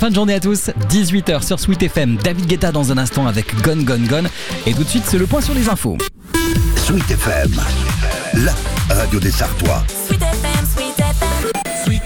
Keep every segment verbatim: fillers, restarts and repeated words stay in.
fin de journée à tous. dix-huit heures sur Sweet F M. David Guetta dans un instant avec Gone Gone Gone. Et tout de suite, c'est le point sur les infos. Sweet F M, la radio des Sartois. Sweet F M, Sweet F M. Sweet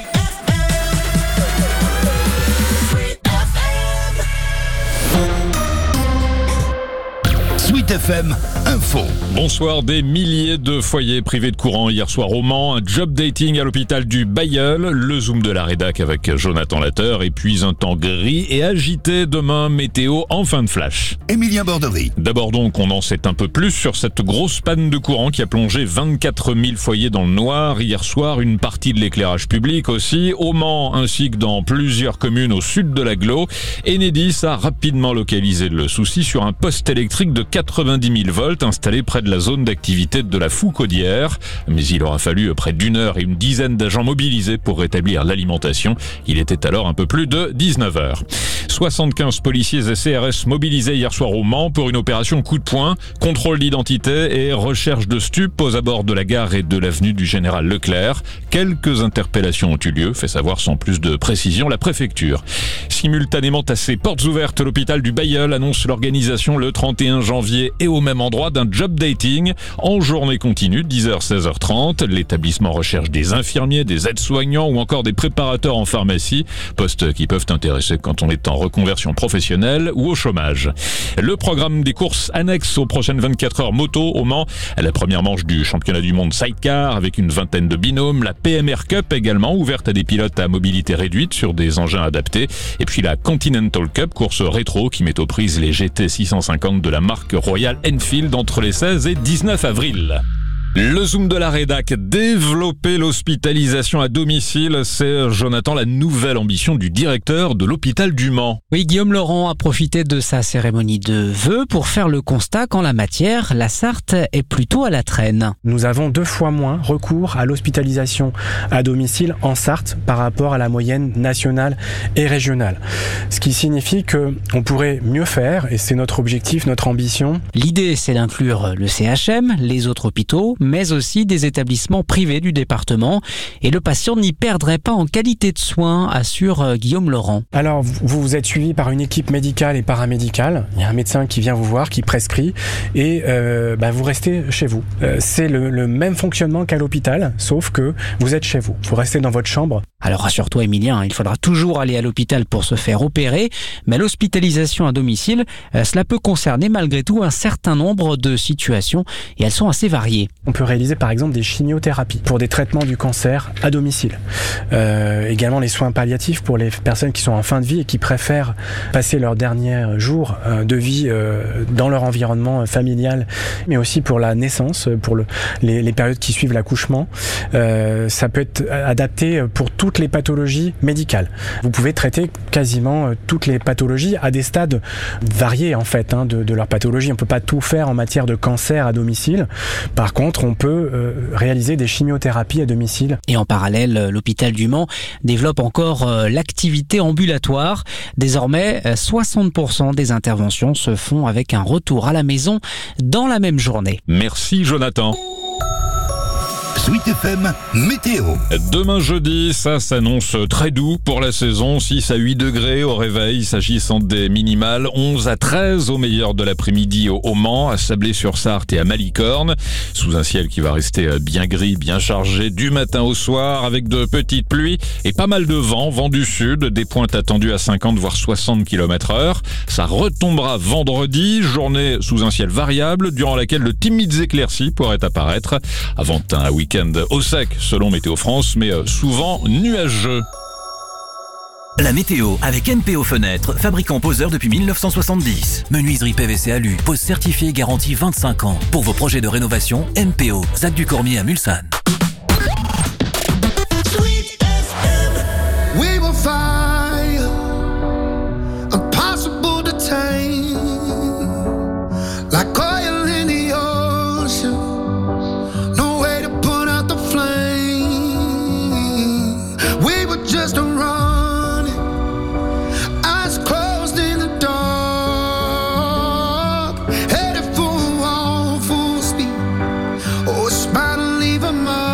Sweet F M Info. Bonsoir. Des milliers de foyers privés de courant hier soir au Mans. Un job dating à l'hôpital du Bailleul. Le zoom de la rédac avec Jonathan Latteur. Et puis un temps gris et agité demain. Météo en fin de flash. Emilien Borderie. D'abord donc, on en sait un peu plus sur cette grosse panne de courant qui a plongé vingt-quatre mille foyers dans le noir. Hier soir, une partie de l'éclairage public aussi. Au Mans ainsi que dans plusieurs communes au sud de l'agglo. Enedis a rapidement localisé le souci sur un poste électrique de quatre-vingt-dix mille volts installé près de la zone d'activité de la Foucaudière. Mais il aura fallu près d'une heure et une dizaine d'agents mobilisés pour rétablir l'alimentation. Il était alors un peu plus de dix-neuf heures. soixante-quinze policiers et C R S mobilisés hier soir au Mans pour une opération coup de poing, contrôle d'identité et recherche de stupes aux abords de la gare et de l'avenue du Général Leclerc. Quelques interpellations ont eu lieu, fait savoir sans plus de précision la préfecture. Simultanément à ses portes ouvertes, l'hôpital du Bailleul annonce l'organisation le trente et un janvier et au même endroit d'un job dating en journée continue, dix heures seize heures trente. L'établissement recherche des infirmiers, des aides-soignants ou encore des préparateurs en pharmacie, postes qui peuvent intéresser quand on est en reconversion professionnelle ou au chômage. Le programme des courses annexes aux prochaines vingt-quatre heures moto au Mans, la première manche du championnat du monde sidecar avec une vingtaine de binômes, la P M R Cup également ouverte à des pilotes à mobilité réduite sur des engins adaptés, et puis la Continental Cup, course rétro qui met aux prises les G T six cent cinquante de la marque Royal Enfield entre les seize et dix-neuf avril. Le zoom de la rédac, développer l'hospitalisation à domicile, c'est, Jonathan, la nouvelle ambition du directeur de l'hôpital du Mans. Oui, Guillaume Laurent a profité de sa cérémonie de vœux pour faire le constat qu'en la matière, la Sarthe est plutôt à la traîne. Nous avons deux fois moins recours à l'hospitalisation à domicile en Sarthe par rapport à la moyenne nationale et régionale. Ce qui signifie qu'on pourrait mieux faire, et c'est notre objectif, notre ambition. L'idée, c'est d'inclure le C H M, les autres hôpitaux, mais aussi des établissements privés du département. Et le patient n'y perdrait pas en qualité de soins, assure Guillaume Laurent. Alors, vous, vous êtes suivi par une équipe médicale et paramédicale. Il y a un médecin qui vient vous voir, qui prescrit, et euh, bah, vous restez chez vous. Euh, c'est le, le même fonctionnement qu'à l'hôpital, sauf que vous êtes chez vous. Vous restez dans votre chambre. Alors rassure-toi Emilien, il faudra toujours aller à l'hôpital pour se faire opérer, mais l'hospitalisation à domicile, cela peut concerner malgré tout un certain nombre de situations, et elles sont assez variées. On peut réaliser par exemple des chimiothérapies pour des traitements du cancer à domicile. Euh, également les soins palliatifs pour les personnes qui sont en fin de vie et qui préfèrent passer leurs derniers jours de vie dans leur environnement familial, mais aussi pour la naissance, pour le, les, les périodes qui suivent l'accouchement. Euh, ça peut être adapté pour toutes les pathologies médicales. Vous pouvez traiter quasiment toutes les pathologies à des stades variés en fait hein, de, de leur pathologie. On ne peut pas tout faire en matière de cancer à domicile. Par contre, on peut euh, réaliser des chimiothérapies à domicile. Et en parallèle, l'hôpital du Mans développe encore euh, l'activité ambulatoire. Désormais, soixante pour cent des interventions se font avec un retour à la maison dans la même journée. Merci Jonathan. Sweet F M Météo. Demain jeudi, ça s'annonce très doux pour la saison. six à huit degrés au réveil, s'agissant des minimales. onze à treize au meilleur de l'après-midi au Mans, à Sablé-sur-Sarthe et à Malicorne. Sous un ciel qui va rester bien gris, bien chargé du matin au soir, avec de petites pluies et pas mal de vent, vent du sud, des pointes attendues à cinquante voire soixante kilomètres heure. Ça retombera vendredi, journée sous un ciel variable, durant laquelle de timides éclaircies pourraient apparaître, avant un week-end au sec selon Météo France, mais souvent nuageux. La météo avec M P O Fenêtres, fabricant poseur depuis mille neuf cent soixante-dix. Menuiserie P V C Alu, pose certifiée garantie vingt-cinq ans. Pour vos projets de rénovation, M P O, Zac du Cormier à Mulsanne. We will find impossible to tame, like oil in the ocean. No way to put out the flame. We were just running, eyes closed in the dark, headed for a wall full speed. Oh, a smile to leave a mark.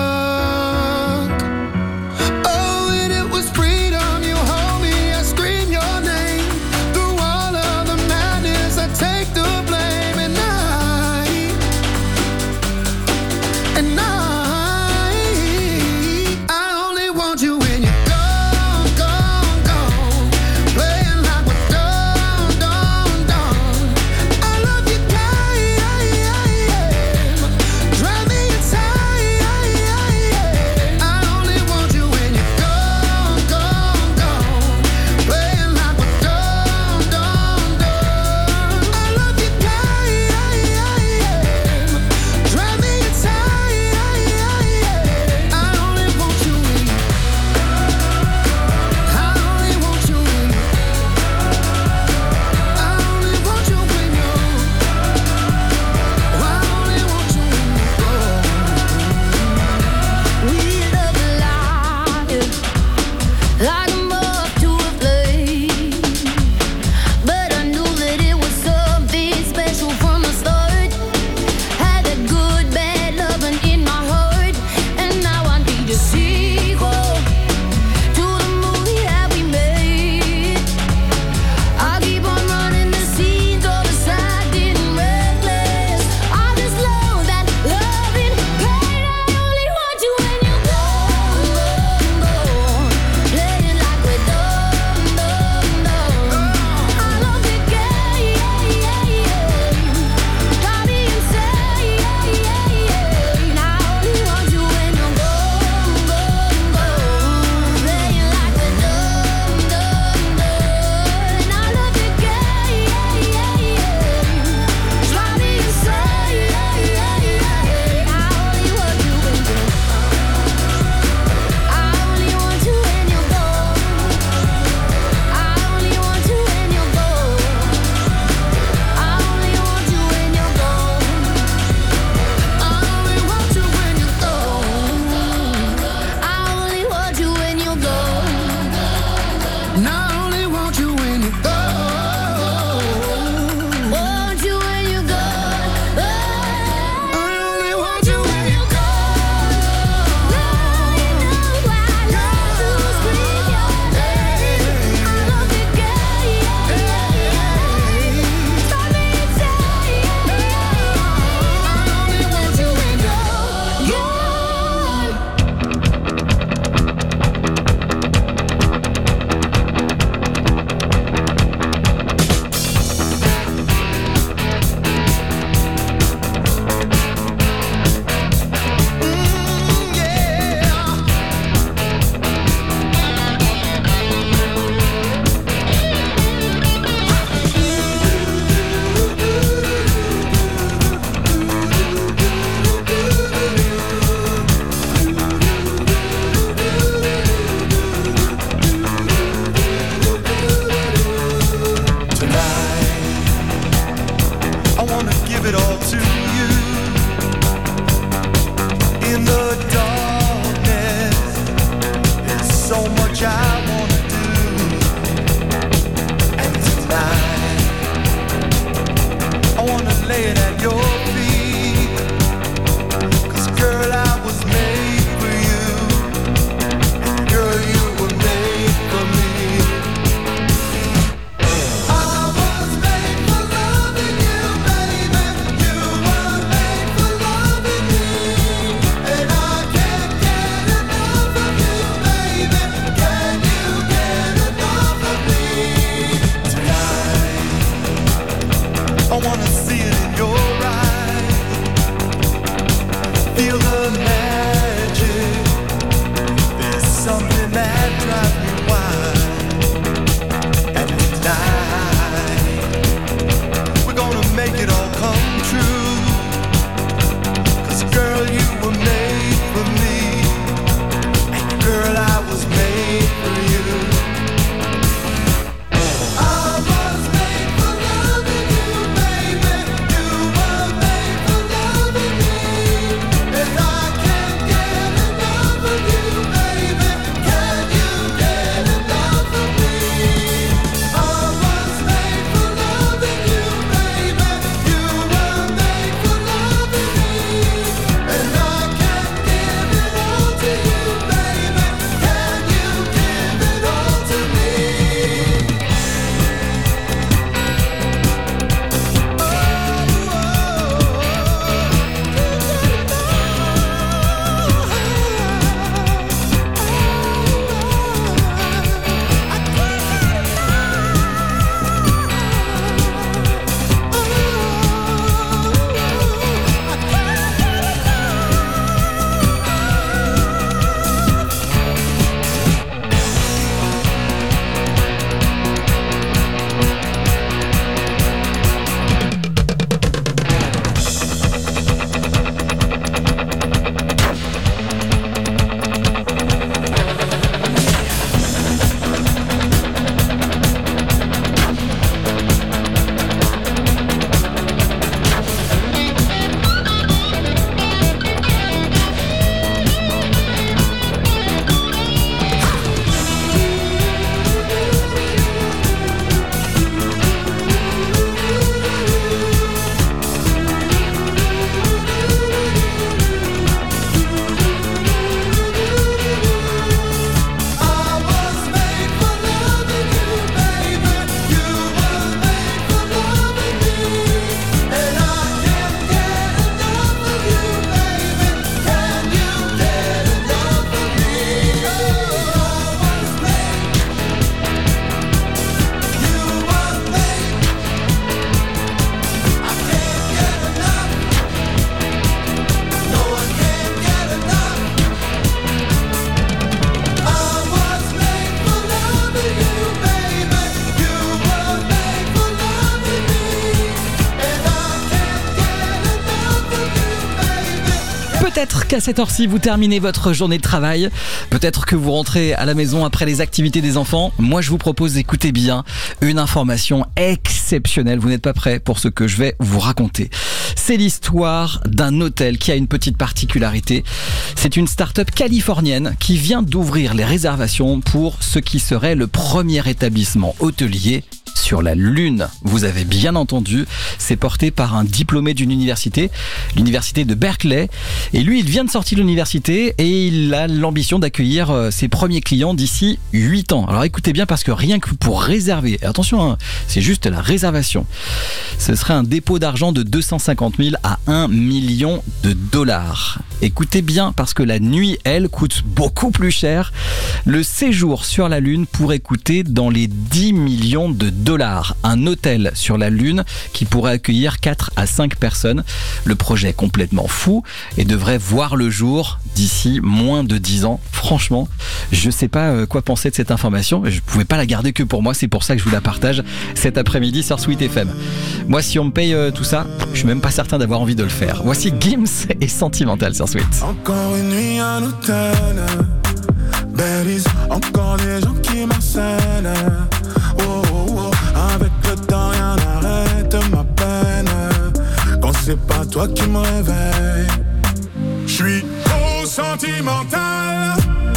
Peut-être qu'à cette heure-ci, vous terminez votre journée de travail. Peut-être que vous rentrez à la maison après les activités des enfants. Moi, je vous propose d'écouter bien une information exceptionnelle. Vous n'êtes pas prêts pour ce que je vais vous raconter. C'est l'histoire d'un hôtel qui a une petite particularité. C'est une start-up californienne qui vient d'ouvrir les réservations pour ce qui serait le premier établissement hôtelier sur la Lune. Vous avez bien entendu, c'est porté par un diplômé d'une université, l'université de Berkeley. Et lui, il vient de sortir de l'université et il a l'ambition d'accueillir ses premiers clients d'ici huit ans. Alors écoutez bien, parce que rien que pour réserver, attention, hein, c'est juste la réservation, ce serait un dépôt d'argent de deux cent cinquante mille à un million de dollars. Écoutez bien, parce que la nuit, elle, coûte beaucoup plus cher. Le séjour sur la Lune pourrait coûter dans les dix millions de dollars. Un hôtel sur la Lune qui pourrait accueillir quatre à cinq personnes. Le projet est complètement fou et devrait voir le jour d'ici moins de dix ans. Franchement, je ne sais pas quoi penser de cette information. Je ne pouvais pas la garder que pour moi. C'est pour ça que je vous la partage cet après-midi sur Sweet F M. Moi, si on me paye tout ça, je suis même pas certain d'avoir envie de le faire. Voici Gims et Sentimental sur Sweet. Encore une nuit à l'hôtel, Baileys, encore des gens qui m'harcèlent. Oh, oh, oh, avec le temps rien n'arrête ma peine. Quand c'est pas toi qui me réveille, j'suis trop sentimental.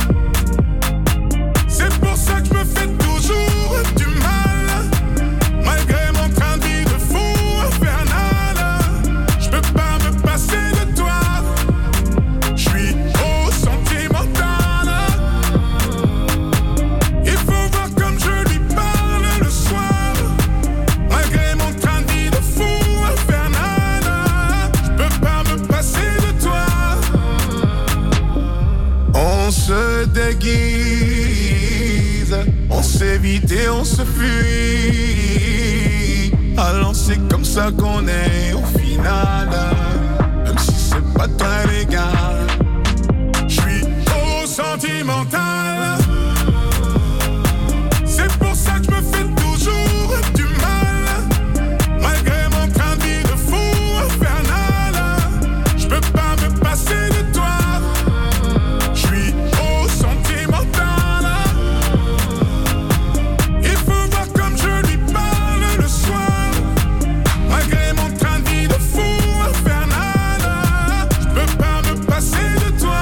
C'est pour ça que je me fais toujours du mal. Malgré mon train de vie de fou infernal, j'peux pas me passer de toi. J'suis trop sentimental. Il faut voir comme je lui parle le soir. Malgré mon train de vie de fou infernal, j'peux pas me passer de toi. On se déguise, on s'évite et on se fuit. Alors c'est comme ça qu'on est au final. Même si c'est pas très légal, j'suis trop sentimental. C'est pour ça que je me fais toujours du mal. Malgré mon train de vie de fou infernal, j'peux pas me passer de toi. J'suis trop sentimental. Il faut voir comme je lui parle le soir. Malgré mon train de vie de fou infernal, j'peux pas me passer de toi.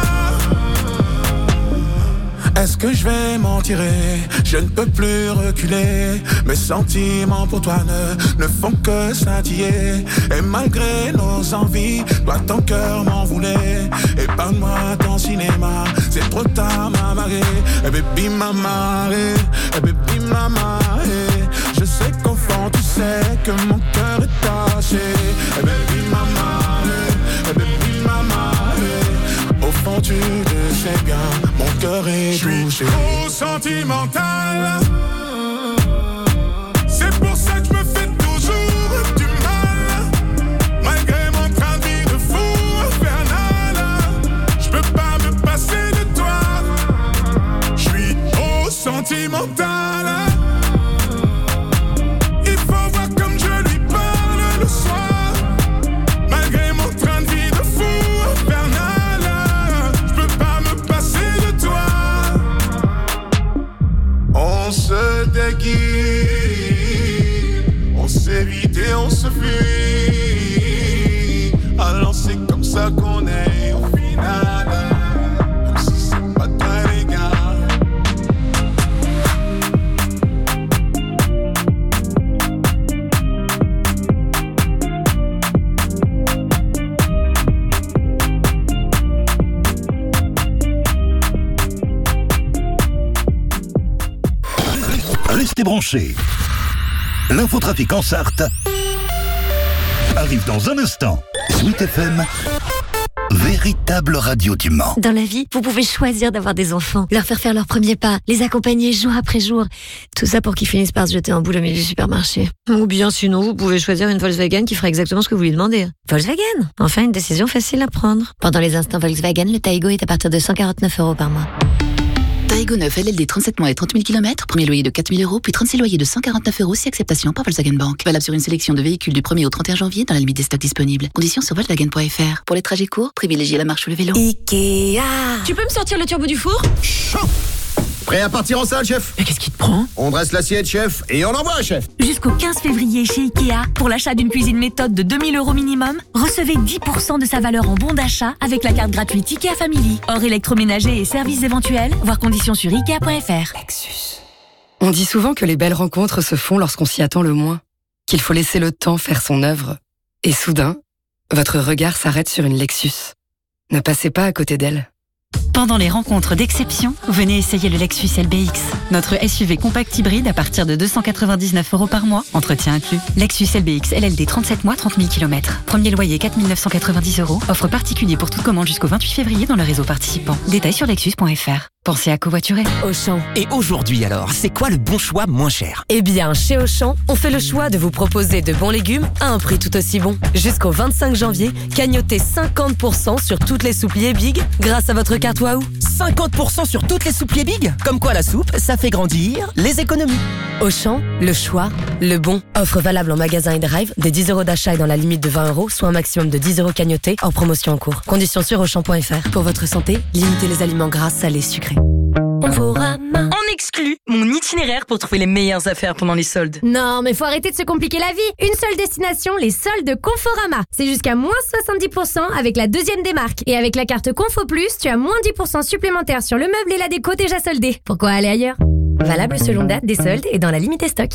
Est-ce que je vais m'en tirer? Je ne peux plus reculer. Mes sentiments pour toi ne, ne font que scintiller. Et malgré nos envies, toi ton cœur m'en voulait. Épargne-moi ton cinéma, c'est trop tard m'a marré. Et baby m'a marré, et baby m'a marré. Je sais qu'au fond tu sais que mon cœur est taché. Et baby m'a marré, et baby m'a marré. Au fond tu le sais bien, mon cœur est touché. J'suis trop sentimental. C'est pour ça que je me fais toujours du mal. Malgré mon train de vie de fou infernal, j'peux pas me passer de toi. J'suis trop sentimental. Il faut voir comme je lui parle le soir. Malgré mon train de vie de fou infernal, j'peux pas me passer de toi. On se déguise, on s'évite et on se fuit. Alors c'est comme ça qu'on est au final. Même si c'est pas très légal. Restez branchés. L'infotrafic en Sarthe arrive dans un instant. Sweet F M, véritable radio du Mans. Dans la vie, vous pouvez choisir d'avoir des enfants, leur faire faire leurs premiers pas, les accompagner jour après jour. Tout ça pour qu'ils finissent par se jeter en boule au milieu du supermarché. Ou bien sinon, vous pouvez choisir une Volkswagen qui fera exactement ce que vous lui demandez. Volkswagen, enfin une décision facile à prendre. Pendant les instants Volkswagen, le Taigo est à partir de cent quarante-neuf euros par mois. Taigo neuf L L D trente-sept mois et trente mille kilomètres, premier loyer de quatre mille euros, puis trente-six loyers de cent quarante-neuf euros si acceptation par Volkswagen Bank. Valable sur une sélection de véhicules du premier au trente et un janvier dans la limite des stocks disponibles. Conditions sur Volkswagen point F R. Pour les trajets courts, privilégiez la marche ou le vélo. Ikea. Tu peux me sortir le turbo du four ? Chaud. Prêt à partir en salle, chef? Mais qu'est-ce qui te prend? On dresse l'assiette, chef, et on envoie, chef. Jusqu'au quinze février chez Ikea, pour l'achat d'une cuisine méthode de deux mille euros minimum, recevez dix pour cent de sa valeur en bon d'achat avec la carte gratuite Ikea Family. Hors électroménager et services éventuels, voir conditions sur ikea point F R. Lexus. On dit souvent que les belles rencontres se font lorsqu'on s'y attend le moins, qu'il faut laisser le temps faire son œuvre. Et soudain, votre regard s'arrête sur une Lexus. Ne passez pas à côté d'elle. Pendant les rencontres d'exception, venez essayer le Lexus L B X. Notre S U V compact hybride à partir de deux cent quatre-vingt-dix-neuf euros par mois, entretien inclus. Lexus L B X L L D trente-sept mois, trente mille kilomètres. Premier loyer quatre mille neuf cent quatre-vingt-dix euros. Offre particulier pour toute commande jusqu'au vingt-huit février dans le réseau participant. Détails sur lexus point F R. Pensez à covoiturer. Auchan. Et aujourd'hui alors, c'est quoi le bon choix moins cher? Eh bien, chez Auchan, on fait le choix de vous proposer de bons légumes à un prix tout aussi bon. Jusqu'au vingt-cinq janvier, cagnotez cinquante pour cent sur toutes les soupliers Big grâce à votre carte Waouh. cinquante pour cent sur toutes les soupliers Big? Comme quoi la soupe, ça fait grandir les économies. Auchan, le choix, le bon. Offre valable en magasin et drive, des dix euros d'achat et dans la limite de vingt euros, soit un maximum de dix euros cagnotés, hors promotion en cours. Conditions sur auchan point F R. Pour votre santé, limitez les aliments gras, salés, sucrés. Conforama. On exclut mon itinéraire pour trouver les meilleures affaires pendant les soldes. Non, mais faut arrêter de se compliquer la vie. Une seule destination, les soldes Conforama. C'est jusqu'à moins soixante-dix pour cent avec la deuxième démarque. Et avec la carte Confo Plus, tu as moins dix pour cent supplémentaires sur le meuble et la déco déjà soldés. Pourquoi aller ailleurs? Valable selon date des soldes et dans la limite des stocks.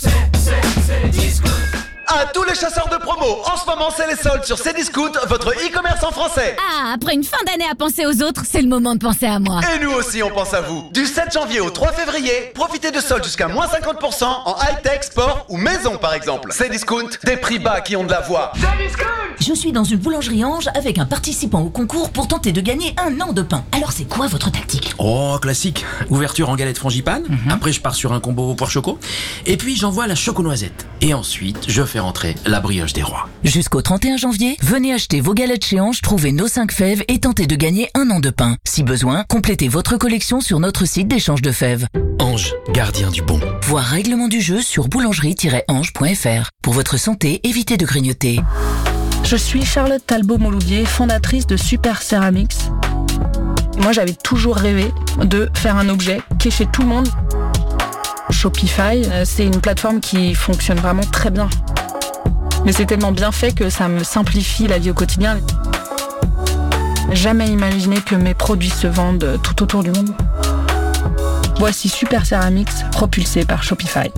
À tous les chasseurs de promos, en ce moment c'est les soldes sur Cdiscount, votre e-commerce en français. Ah, après une fin d'année à penser aux autres, c'est le moment de penser à moi. Et nous aussi on pense à vous. Du sept janvier au trois février, profitez de soldes jusqu'à moins cinquante pour cent en high-tech, sport ou maison par exemple. Cdiscount, des prix bas qui ont de la voix. Je suis dans une boulangerie Ange avec un participant au concours pour tenter de gagner un an de pain. Alors c'est quoi votre tactique? Oh, classique. Ouverture en galette frangipane, mm-hmm. Après je pars sur un combo poire choco, et puis j'envoie la choco-noisette. Et ensuite, je fais rentrer la brioche des rois. Jusqu'au trente et un janvier, venez acheter vos galettes chez Ange, trouvez nos cinq fèves et tentez de gagner un an de pain. Si besoin, complétez votre collection sur notre site d'échange de fèves. Ange, gardien du bon. Voir règlement du jeu sur boulangerie tiret ange point F R. Pour votre santé, évitez de grignoter. Je suis Charlotte Talbot-Montloubier, fondatrice de Super Ceramics. Moi, j'avais toujours rêvé de faire un objet qui est chez tout le monde. Shopify, c'est une plateforme qui fonctionne vraiment très bien. Mais c'est tellement bien fait que ça me simplifie la vie au quotidien. Jamais imaginé que mes produits se vendent tout autour du monde. Voici Super Ceramics, propulsé par Shopify.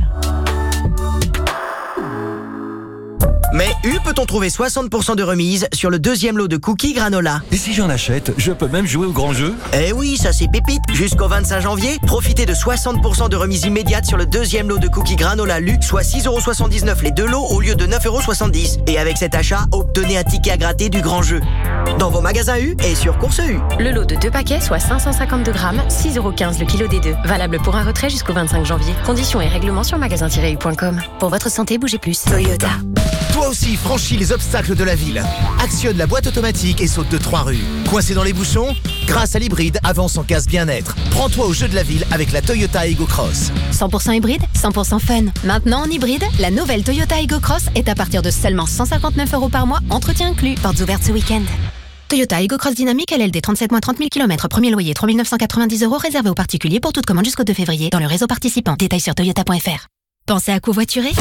Mais U peut-on trouver soixante pour cent de remise sur le deuxième lot de cookies granola? Et si j'en achète, je peux même jouer au grand jeu? Eh oui, ça c'est pépite. Jusqu'au vingt-cinq janvier, profitez de soixante pour cent de remise immédiate sur le deuxième lot de cookies granola Lu, soit six euros soixante-dix-neuf les deux lots au lieu de neuf euros soixante-dix. Et avec cet achat, obtenez un ticket à gratter du grand jeu. Dans vos magasins U et sur Course U. Le lot de deux paquets, soit cinq cent cinquante-deux grammes, six euros quinze le kilo des deux. Valable pour un retrait jusqu'au vingt-cinq janvier. Conditions et règlements sur magasin tiret u point com. Pour votre santé, bougez plus. Toyota. Toi aussi, franchis les obstacles de la ville. Actionne la boîte automatique et saute de trois rues. Coincé dans les bouchons? Grâce à l'hybride, avance en casse bien-être. Prends-toi au jeu de la ville avec la Toyota Aygo Cross. cent pour cent hybride, cent pour cent fun. Maintenant en hybride, la nouvelle Toyota Aygo Cross est à partir de seulement cent cinquante-neuf euros par mois, entretien inclus. Portes ouvertes ce week-end. Toyota Aygo Cross Dynamique L L D trente-sept mois, trente mille kilomètres. Premier loyer trois mille neuf cent quatre-vingt-dix euros réservé aux particuliers pour toute commande jusqu'au deux février dans le réseau participant. Détails sur toyota point F R. Pensez à covoiturer?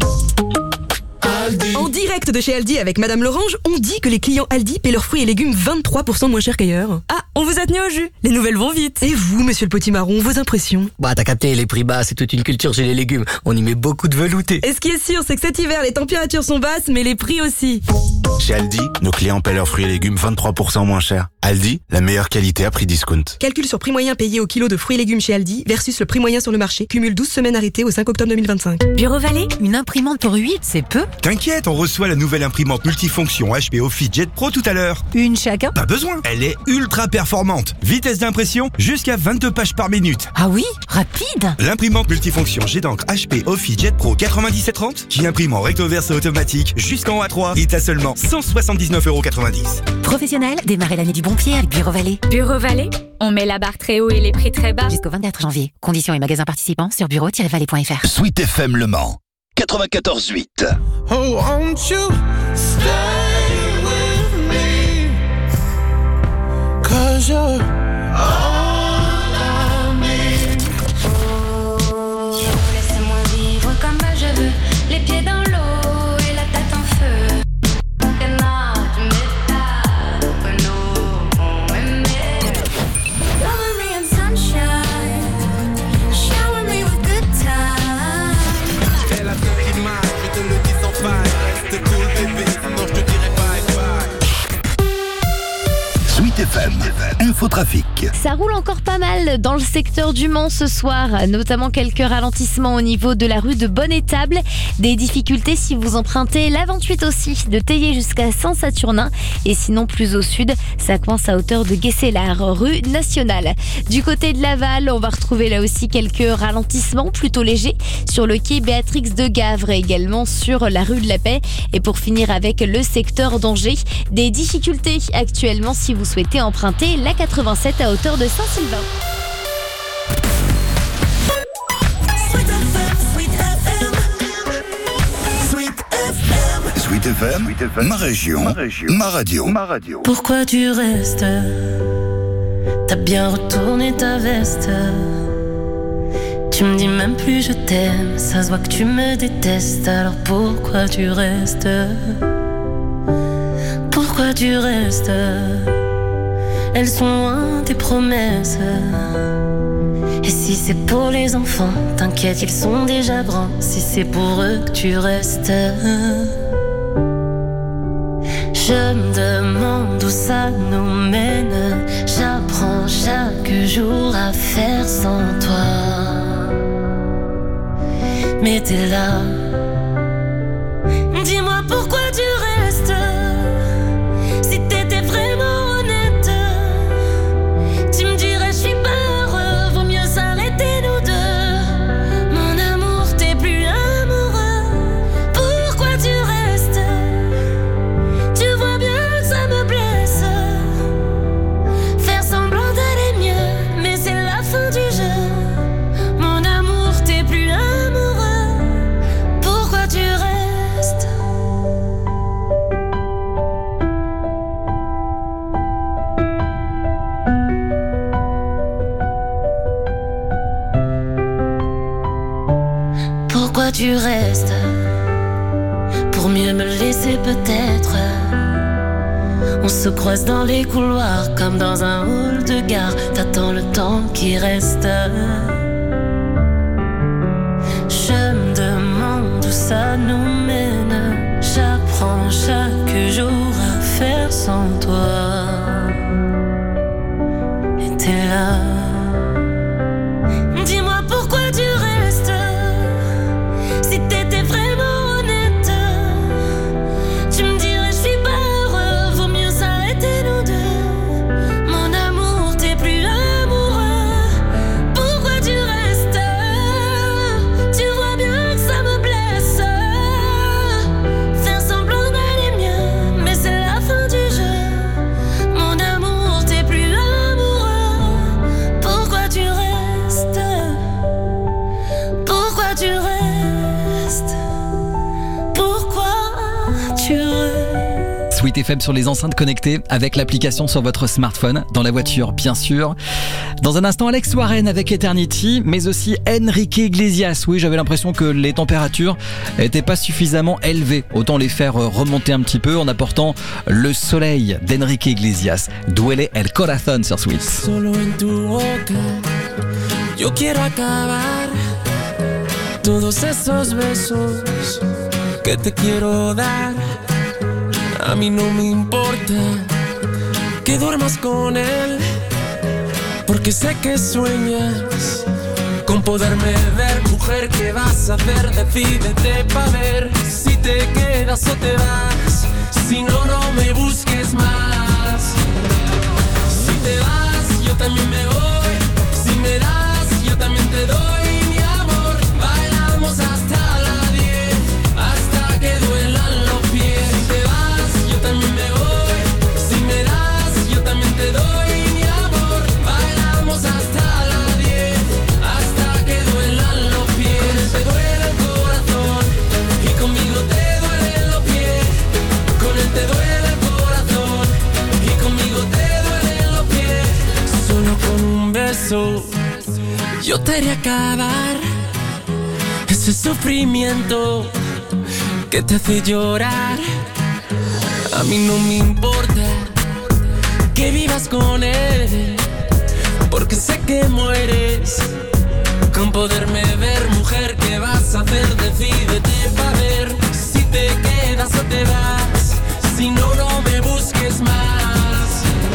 En direct de chez Aldi avec Madame Lorange, on dit que les clients Aldi paient leurs fruits et légumes vingt-trois pour cent moins cher qu'ailleurs. Ah, on vous a tenu au jus. Les nouvelles vont vite. Et vous, monsieur le potimarron, vos impressions? Bah, t'as capté, les prix bas, c'est toute une culture chez les légumes. On y met beaucoup de velouté. Et ce qui est sûr, c'est que cet hiver, les températures sont basses, mais les prix aussi. Chez Aldi, nos clients paient leurs fruits et légumes vingt-trois pour cent moins cher. Aldi, la meilleure qualité à prix discount. Calcul sur prix moyen payé au kilo de fruits et légumes chez Aldi versus le prix moyen sur le marché. Cumule douze semaines arrêtées au cinq octobre deux mille vingt-cinq. Bureau Vallée, une imprimante pour huit, c'est peu. T'inquiète, on reçoit la nouvelle imprimante multifonction H P Office Jet Pro tout à l'heure. Une chacun? Pas besoin. Elle est ultra performante. performante. Vitesse d'impression jusqu'à vingt-deux pages par minute. Ah oui, rapide. L'imprimante multifonction jet d'encre H P Office Jet Pro quatre-vingt-dix trente qui imprime en recto verso automatique jusqu'en A trois est à seulement cent soixante-dix-neuf euros quatre-vingt-dix. Professionnel, démarrez l'année du bon pied avec Bureau Vallée. Bureau Vallée, on met la barre très haut et les prix très bas. Jusqu'au vingt-quatre janvier. Conditions et magasins participants sur bureau tiret vallée point f r. Sweet F M Le Mans quatre-vingt-quatorze huit. Oh, won't you stay with me? 'Cause you're all I need. Laissez-moi vivre comme je veux, les pieds dans l'eau et la tête en feu. Et non, tu m'étais que nous on aimait. Cover me in sunshine, shower me with good times. Elle a fait l'image, je te le dis sans faille. Reste cool bébé, sinon je te dirai bye bye. Sweet F M, Infotrafic. Ça roule encore pas mal dans le secteur du Mans ce soir, notamment quelques ralentissements au niveau de la rue de Bonne-Étable. Des difficultés si vous empruntez la vingt-huit aussi, de Théier jusqu'à Saint-Saturnin. Et sinon plus au sud, ça coince à hauteur de Guesselard, rue Nationale. Du côté de Laval, on va retrouver là aussi quelques ralentissements plutôt légers sur le quai Béatrix de Gavre et également sur la rue de la Paix. Et pour finir avec le secteur d'Angers, des difficultés actuellement si vous souhaitez emprunter la quatre-vingt-sept à hauteur de Saint-Sylvain. Sweet F M, ma région, ma région, ma radio, ma radio. Pourquoi tu restes? T'as bien retourné ta veste. Tu me dis même plus je t'aime. Ça se voit que tu me détestes. Alors pourquoi tu restes? Pourquoi tu restes? Elles sont loin tes promesses. Et si c'est pour les enfants, t'inquiète, ils sont déjà grands. Si c'est pour eux que tu restes, je me demande où ça nous mène. J'apprends chaque jour à faire sans toi. Mais t'es là. Dis-moi pourquoi tu restes. Si t'étais vraiment honnête, tu me dirais je suis pas heureux. Vaut mieux s'arrêter nous deux. Mon amour, t'es plus amoureux. Pourquoi tu restes? Tu vois bien que ça me blesse. Faire semblant d'aller mieux, mais c'est la fin du jeu. Mon amour, t'es plus amoureux. Pourquoi tu restes? Pourquoi tu restes? Pour mieux me laisser peut-être. On se croise dans les couloirs comme dans un hall de gare. T'attends le temps qui reste. Je me demande où ça nous mène. J'apprends chaque jour à faire sans toi. Et t'es là. Dis-moi pourquoi tu restes. Si t'étais vraiment honnête, tu me dirais je suis pas heureux. Vaut mieux s'arrêter nous deux. Mon amour, t'es plus amoureux. Pourquoi tu restes? Tu vois bien que ça me blesse. Faire semblant d'aller mieux, mais c'est la fin du jeu. Mon amour, t'es plus amoureux. Pourquoi tu restes? Pourquoi tu restes? Pourquoi tu restes? Sweet F M sur les enceintes connectées avec l'application sur votre smartphone, dans la voiture bien sûr. Dans un instant, Alex Warren avec Eternity, mais aussi Enrique Iglesias. Oui, j'avais l'impression que les températures n'étaient pas suffisamment élevées. Autant les faire remonter un petit peu en apportant le soleil d'Enrique Iglesias. Duele el corazón sur Sweet. Solo en tu boca, yo quiero acabar todos esos besos que te quiero dar. A mí no me importa que duermas con él, porque sé que sueñas con poderme ver. Mujer, ¿qué vas a hacer? Decídete pa' ver si te quedas o te vas. Si no, no me busques más. Si te vas también me voy. Si me das, yo también te doy mi amor. Bailamos hasta las diez, hasta que duelan los pies. Si te vas, yo también me voy. Si me das, yo también te doy mi amor. Bailamos hasta las diez, hasta que duelan los pies. Te duele el corazón y conmigo te duelen los pies. Con él te duele el corazón y conmigo te duelen los pies. Solo con un beso yo te haré acabar ese sufrimiento que te hace llorar. A mí no me importa que vivas con él, porque sé que mueres con poderme ver. Mujer, ¿qué vas a hacer? Decídete pa' ver si te quedas o te vas. Si no, no me busques más.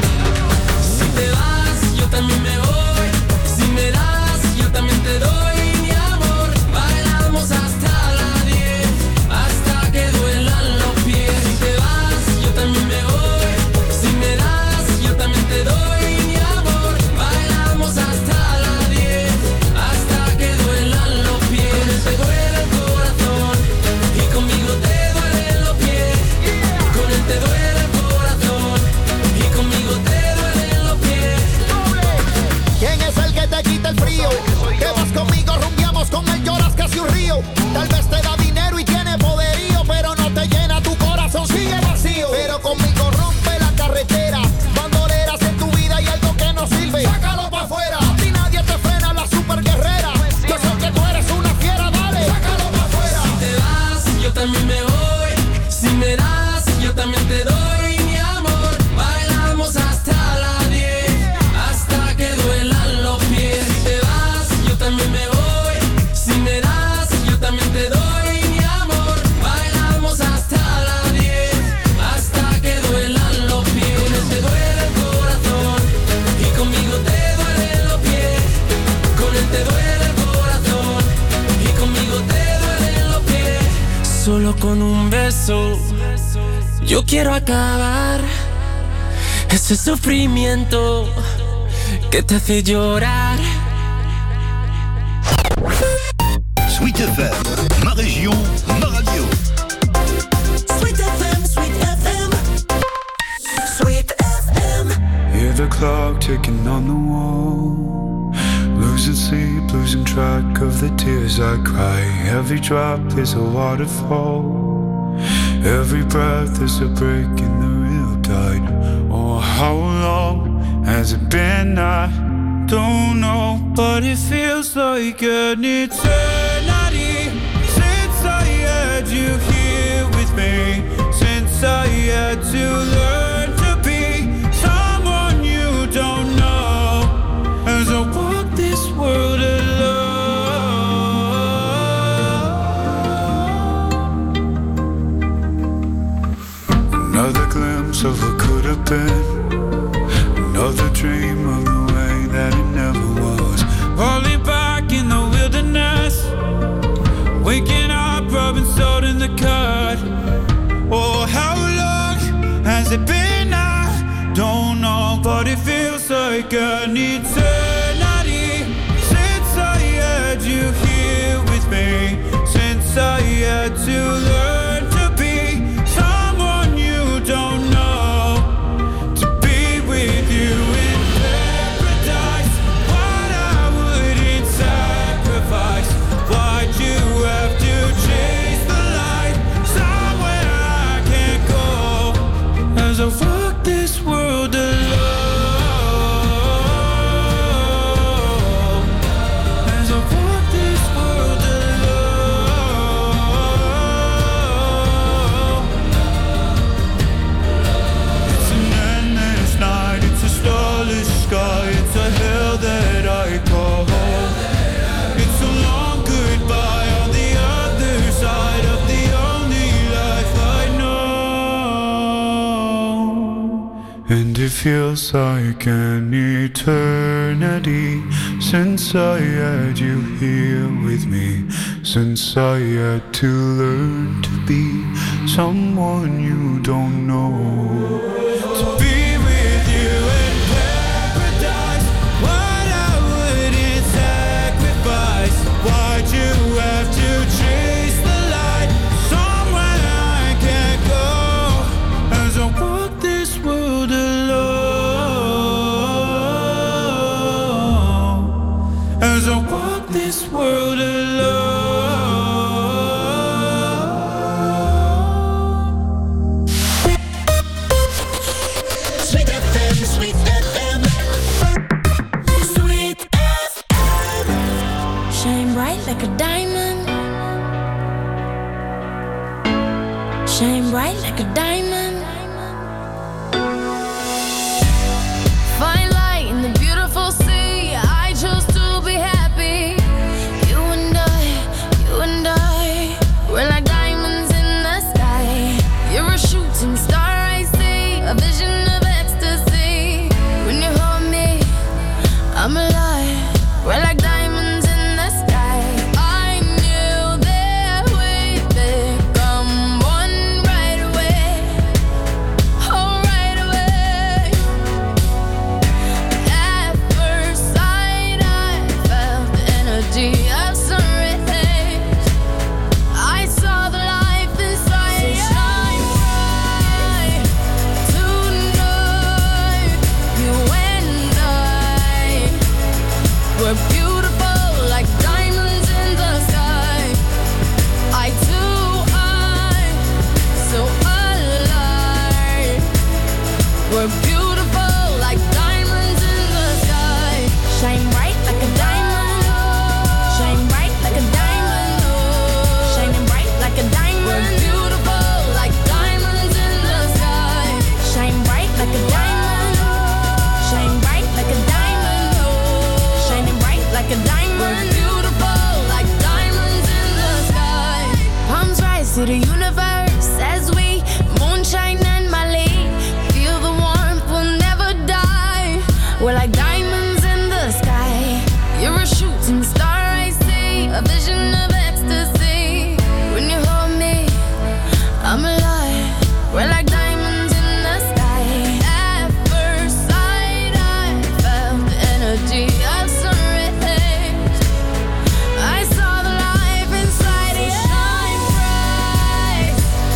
Si te vas, yo también me voy. Si me das, yo también te doy mi amor. Bailamos hasta las diez, hasta que duelan los pies. Si te vas, yo también me voy. Si me das, yo también te doy mi amor. Bailamos hasta las diez, hasta que duelan los pies. Te duele el corazón y conmigo te duelen los pies. Con él te duele el corazón y conmigo te duelen los pies. ¿Quién es el que te quita el frío? Que vas conmigo, rumbiamos con él, lloras casi un río. Tal vez te da dinero y tiene poderío, pero no te llena, tu corazón sigue vacío. Pero conmigo rompe la carretera, bandoleras en tu vida y algo que no sirve, sácalo pa' afuera. A ti nadie te frena, la super guerrera. Yo sé que tú eres una fiera, dale, sácalo pa' afuera. Si te vas, yo también me voy. Si me das, yo también te doy mi amor. Bailamos hasta las diez, hasta que duelan los pies. Si te vas, yo también me voy. Si me das, yo también te doy mi amor. Bailamos hasta las diez, hasta que duelan los pies. Con él te duele el corazón y conmigo te duelen los pies. Con él te duele el corazón y conmigo te duelen los pies. Solo con un beso yo quiero acabar ese sufrimiento que te hace llorar. Sweet F M, ma région, ma radio. Sweet F M, Sweet F M, Sweet F M. Hear the clock ticking on the wall. Losing sleep, losing track of the tears I cry. Every drop is a waterfall. Every breath is a break in the real tide. Oh, how long has it been? I don't know, but it feels like an eternity since I had you here with me. Since I had to learn to be someone you don't know. As I walk this world alone. Another glimpse of what could have been. Another dream of the way that it never was. Falling back in the wilderness. Waking up, rubbing salt in the cut. Oh, how long has it been? I don't know, but it feels like an eternity since I had you here with me. Since I had to learn to be someone you don't know. To be with you in paradise. What I wouldn't sacrifice. Why'd you have to chase the light somewhere I can't go? As I walk this world alone. As I walk this world alone. It's an endless night, it's a starless sky, it's a hell that I call home. It's a long goodbye on the other side of the only life I know. And it feels like an eternity since I had you here with me. Since I had to learn to be someone you don't know. To be with you in paradise. shine bright like a diamond. Fine light in the beautiful sea. I chose to be happy. You and I, you and I, we're like diamonds in the sky. You're a shooting star, I see, a vision of ecstasy. When you hold me, I'm alive. We're like diamonds in the sky. I knew that we'd become one right away. Oh, right away. At first sight, I felt the energy of sun rays. I saw the life inside you. Shine bright tonight. You and I, we're beautiful like diamonds in the sky. I too, I, so alive. We're beautiful like diamonds in the sky. Shine bright like a diamond. Shine bright like a diamond. Shining bright like a diamond. We're beautiful like diamonds in the sky. Shine bright like a diamond. Shine bright like a diamond. Shining bright like a diamond. We're beautiful like diamonds in the sky. Palms rise to the universe as we moonshine and Mali. Feel the warmth, we'll never die. We're like diamonds in the sky. You're a shooting star, I see, a vision of ecstasy. When you hold me, I'm alive. We're like diamonds in the sky. At first sight, I felt the energy of sun rays. I saw the life inside you. Shine bright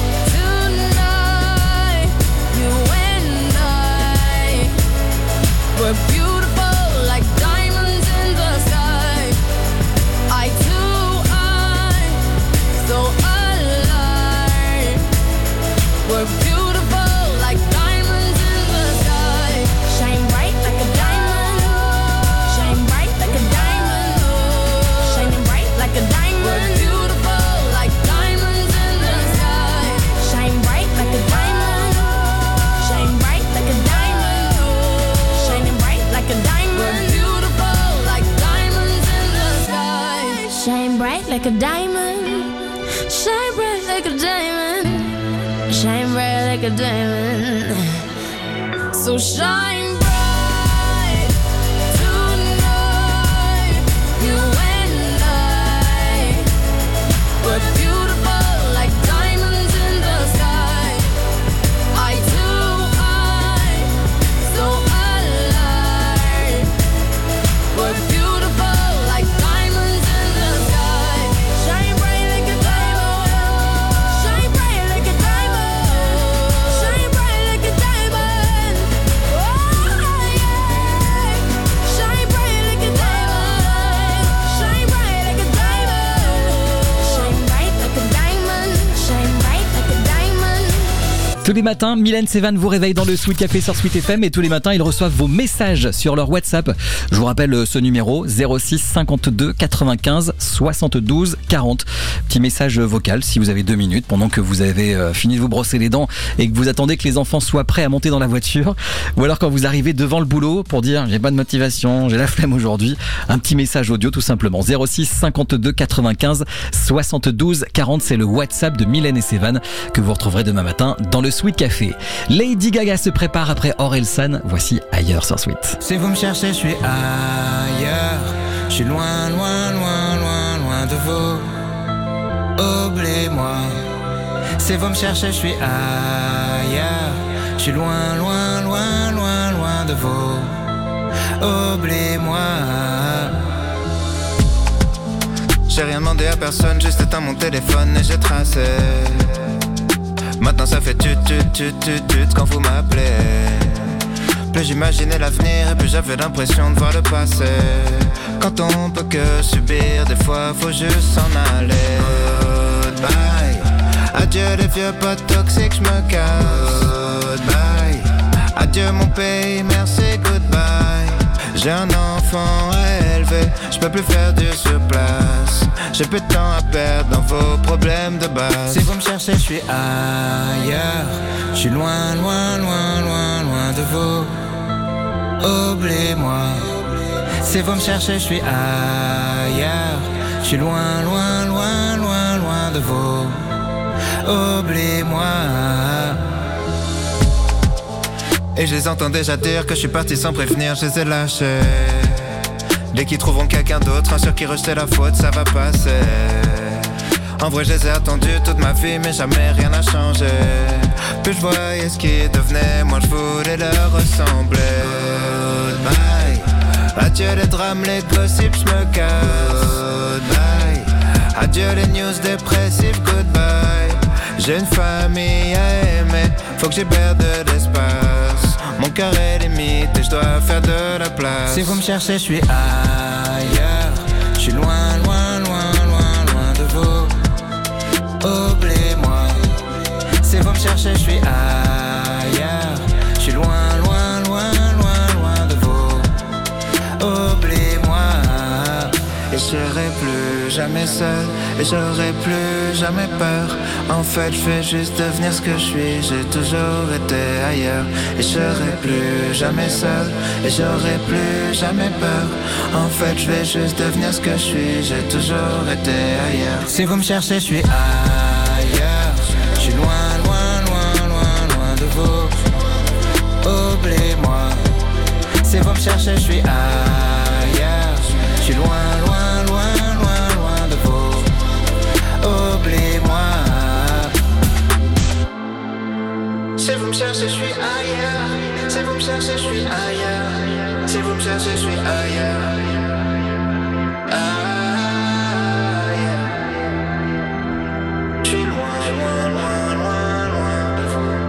tonight. You and I, we're beautiful like diamonds in the sky. I too, I, so alive. We're beautiful like diamonds in the sky. Shine bright like a diamond. Shine bright like a diamond. Shining bright like a diamond. We're beautiful like diamonds in the sky. Shine bright like a diamond. Shine bright like a diamond. Shining bright like a diamond. We're beautiful like diamonds in the sky. Shine bright like a diamond. Shine bright like a diamond. Shine bright like a diamond. So shine bright tonight. You and I, we're beautiful like diamonds in the sky. I too, I, so alive. We're beautiful like diamonds in the sky. Shine bright like a diamond. Shine bright like a diamond. Shine bright like a diamond. Oh yeah. Shine bright like a diamond. Shine bright like a diamond. Shine bright like a diamond. Shine bright like a diamond. Tous les matins, Mylène Sevan vous réveille dans le Sweet Café sur Sweet F M et tous les matins, ils reçoivent vos messages sur leur WhatsApp. Je vous rappelle ce numéro zéro six cinquante-deux quatre-vingt-quinze soixante-douze quarante. Petit message vocal si vous avez deux minutes pendant que vous avez euh, fini de vous brosser les dents et que vous attendez que les enfants soient prêts à monter dans la voiture. Ou alors quand vous arrivez devant le boulot pour dire j'ai pas de motivation, j'ai la flemme aujourd'hui. Un petit message audio tout simplement. zéro six cinquante-deux quatre-vingt-quinze soixante-douze quarante, c'est le WhatsApp de Mylène et Sevan que vous retrouverez demain matin dans le Sweet Café. Lady Gaga se prépare après Orelsan. Voici Ailleurs sur Sweet. Si vous me cherchez, je suis ailleurs. Je suis loin, loin, loin, loin, loin de vous. Oubliez-moi. Si vous me cherchez, je suis ailleurs. Je suis loin, loin, loin, loin, loin de vous. Oubliez-moi. J'ai rien demandé à personne, juste éteint mon téléphone et j'ai tracé. Maintenant ça fait tut tut tut tut tut quand vous m'appelez. Plus j'imaginais l'avenir et plus j'avais l'impression de voir le passé. Quand on peut que subir, des fois faut juste s'en aller. Goodbye. Adieu les vieux potes toxiques, j'me casse. Goodbye. Adieu mon pays, merci, goodbye. J'ai un enfant à élever, je peux plus faire du surplace. J'ai peu de temps à perdre dans vos problèmes de base. Si vous me cherchez, je suis ailleurs. Je suis loin, loin, loin, loin, loin de vous. Oubliez-moi. Si vous me cherchez, je suis ailleurs. Je suis loin, loin, loin, loin, loin de vous. Oubliez-moi. Et je les entends déjà dire que je suis parti sans prévenir, je les ai lâchés. Dès qu'ils trouveront quelqu'un d'autre, un sur qui rejeter la faute, ça va passer. En vrai je les ai attendus toute ma vie, mais jamais rien n'a changé. Plus je voyais ce qui devenait, moi je voulais leur ressembler. Goodbye. Adieu les drames, les gossips, je me casse. Goodbye. Adieu les news dépressives, goodbye. J'ai une famille à aimer, faut que j'hiberne de l'espace. Mon cœur est limite et je dois faire de la place. Si vous me cherchez, je suis ailleurs. Je suis loin, loin, loin, loin, loin de vous. Oubliez-moi. Si vous me cherchez, je suis ailleurs. Je suis loin, loin, loin, loin, loin de vous. Oubliez-moi. Et je serai plus jamais seul, et j'aurai plus jamais peur. En fait je vais juste devenir ce que je suis. J'ai toujours été ailleurs. Et je serai plus jamais seul, et j'aurai plus jamais peur. En fait je vais juste devenir ce que je suis. J'ai toujours été ailleurs. Si vous me cherchez, je suis ailleurs. Je suis loin, loin, loin, loin, loin de vous. Oubliez-moi. Si vous me cherchez, je suis ailleurs. Je suis loin, loin, loin, loin, loin de vous. Oubliez-moi. Si vous me cherchez, je suis ailleurs. Si vous me cherchez, je suis ailleurs. Si vous me cherchez, je suis ailleurs. Ailleurs. Je suis loin, loin, loin, loin, loin de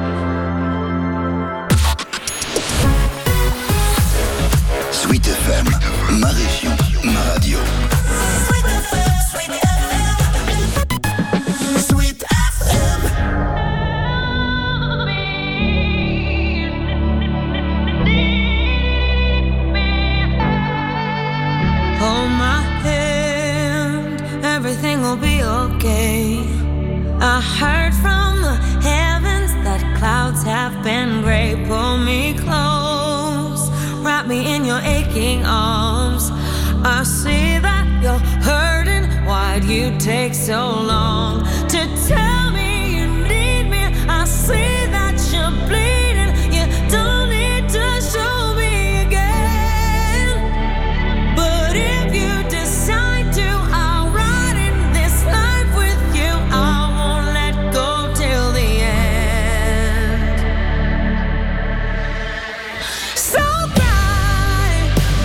vous. Sweet F M, ma région, ma radio. Will be okay. I heard from the heavens that clouds have been gray. Pull me close, wrap me in your aching arms. I see that you're hurting. Why'd you take so long to tell me you need me? I see that you're bleeding. You don't need to show me again. But if you decide to, I'll ride in this life with you. I won't let go till the end. So cry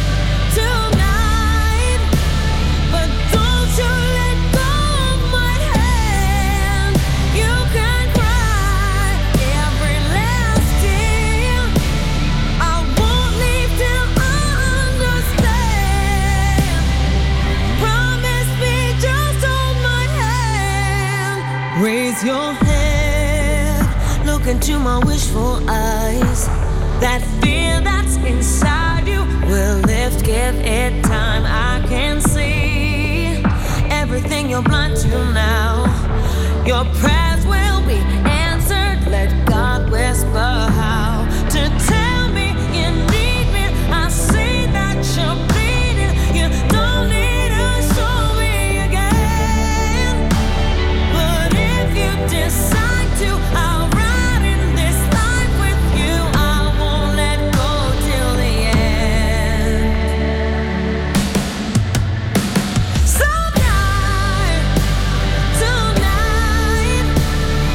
tonight, but don't you let go of my hand. You can cry every last tear. I won't leave till I understand. Promise me, just hold my hand. Raise your head, look into my wishful eyes. That fear that's inside you will lift, give it time. I can see everything you're blind to now. Your prayers will be answered. Let God whisper how to tell me you need me. I see that you're bleeding. You don't need to show me again. But if you decide to, I'll ride in this life with you. I won't let go till the end. So die tonight,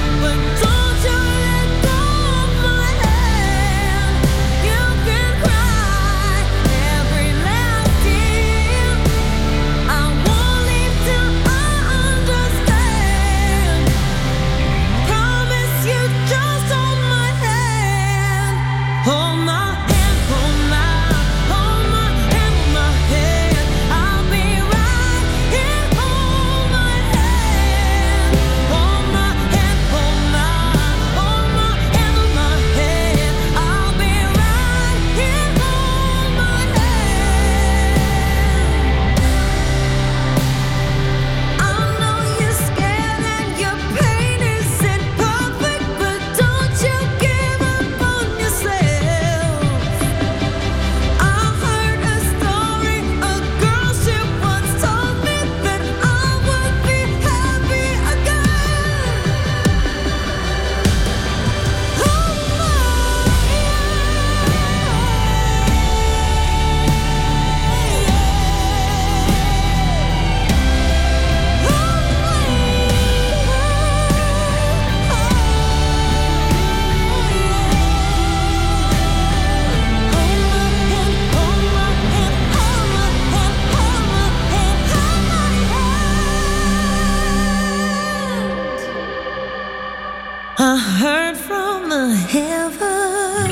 I heard from the heavens.